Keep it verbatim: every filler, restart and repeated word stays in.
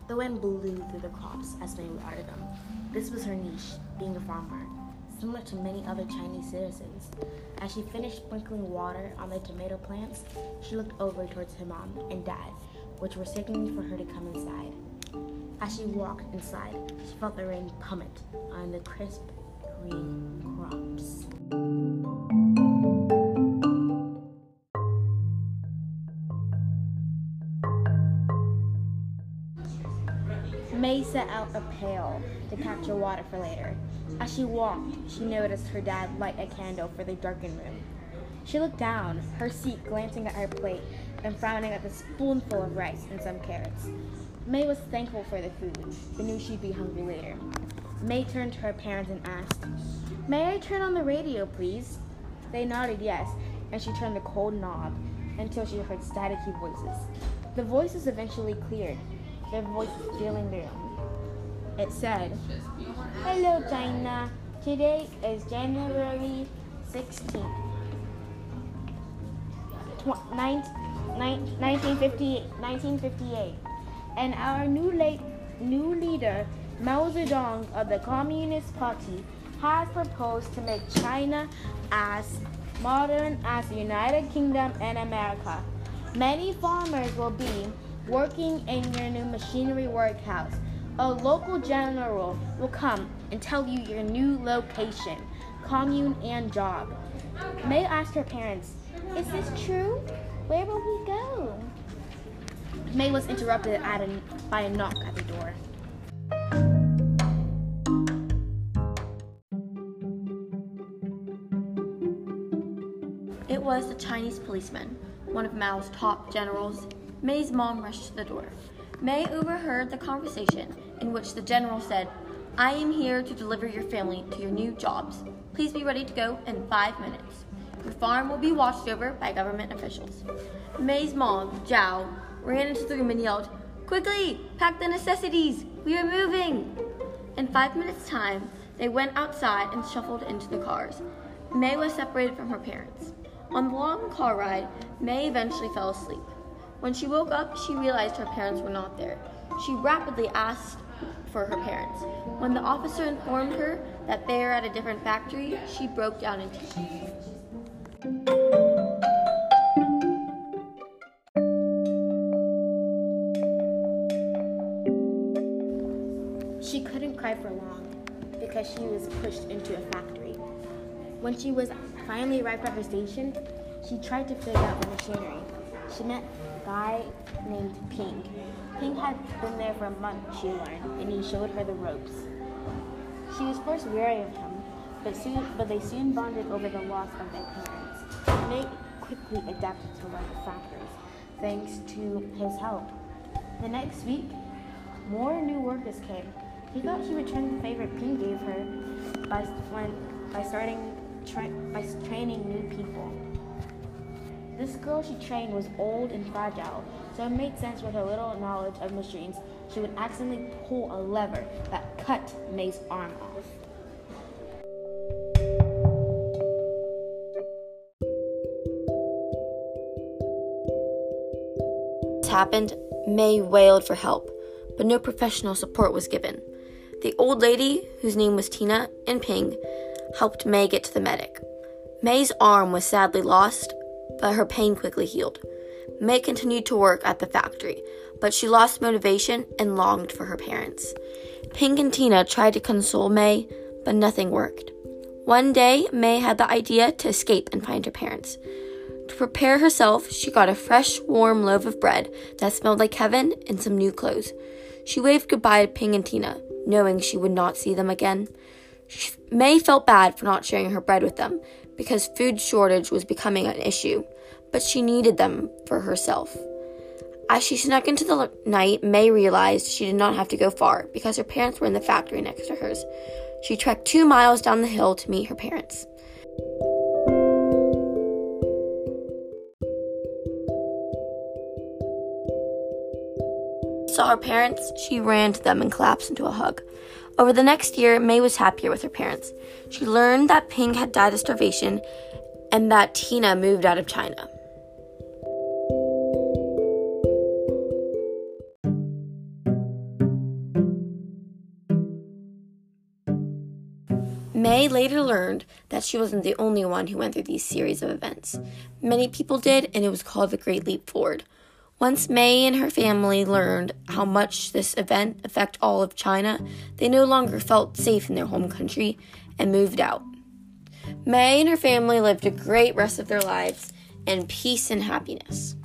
The wind blew through the crops as May watered them. This was her niche, being a farmer, similar to many other Chinese citizens. As she finished sprinkling water on the tomato plants, she looked over towards her mom and dad, which were signaling for her to come inside. As she walked inside, she felt the rain plummet on the crisp green crops. May set out a pail to capture water for later. As she walked, she noticed her dad light a candle for the darkened room. She looked down, her seat glancing at her plate and frowning at the spoonful of rice and some carrots. May was thankful for the food, but knew she'd be hungry later. May turned to her parents and asked, "May I turn on the radio, please?" They nodded yes, and she turned the cold knob until she heard staticky voices. The voices eventually cleared, their voices filling the room. It said, "Hello, China. Today is January sixteenth, nineteen fifty-eight, and our new, late, new leader, Mao Zedong of the Communist Party, has proposed to make China as modern as the United Kingdom and America. Many farmers will be working in your new machinery workhouse. A local general will come and tell you your new location, commune, and job." May asked her parents, "Is this true? Where will we go?" May was interrupted at a, by a knock at the door. It was the Chinese policeman, one of Mao's top generals. May's mom rushed to the door. May overheard the conversation in which the general said, "I am here to deliver your family to your new jobs. Please be ready to go in five minutes. Your farm will be watched over by government officials." May's mom, Zhao, ran into the room and yelled, "Quickly, pack the necessities. We are moving." In five minutes' time, they went outside and shuffled into the cars. May was separated from her parents. On the long car ride, May eventually fell asleep. When she woke up, she realized her parents were not there. She rapidly asked for her parents. When the officer informed her that they were at a different factory, she broke down in tears. She couldn't cry for long because she was pushed into a factory. When she was finally arrived at her station, she tried to figure out the machinery. She met a guy named Ping. Ping had been there for a month, she learned, and he showed her the ropes. She was first wary of him, but soon, but they soon bonded over the loss of their parents. May quickly adapted to run the factories, thanks to his help. The next week, more new workers came. He thought she would return the favor Ping gave her by, when, by starting tra- by training new people. This girl she trained was old and fragile, so it made sense with her little knowledge of machines she would accidentally pull a lever that cut May's arm off. This happened, May wailed for help, but no professional support was given. The old lady, whose name was Tina, and Ping, helped May get to the medic. May's arm was sadly lost, but her pain quickly healed. May continued to work at the factory, but she lost motivation and longed for her parents. Ping and Tina tried to console May, but nothing worked. One day, May had the idea to escape and find her parents. To prepare herself, she got a fresh, warm loaf of bread that smelled like heaven and some new clothes. She waved goodbye to Ping and Tina, knowing she would not see them again. She, May felt bad for not sharing her bread with them, because food shortage was becoming an issue, but she needed them for herself. As she snuck into the night, May realized she did not have to go far because her parents were in the factory next to hers. She trekked two miles down the hill to meet her parents. Saw her parents, she ran to them and collapsed into a hug. Over the next year, May was happier with her parents. She learned that Ping had died of starvation and that Tina moved out of China. May later learned that she wasn't the only one who went through these series of events. Many people did, and it was called the Great Leap Forward. Once May and her family learned how much this event affected all of China, they no longer felt safe in their home country and moved out. May and her family lived a great rest of their lives in peace and happiness.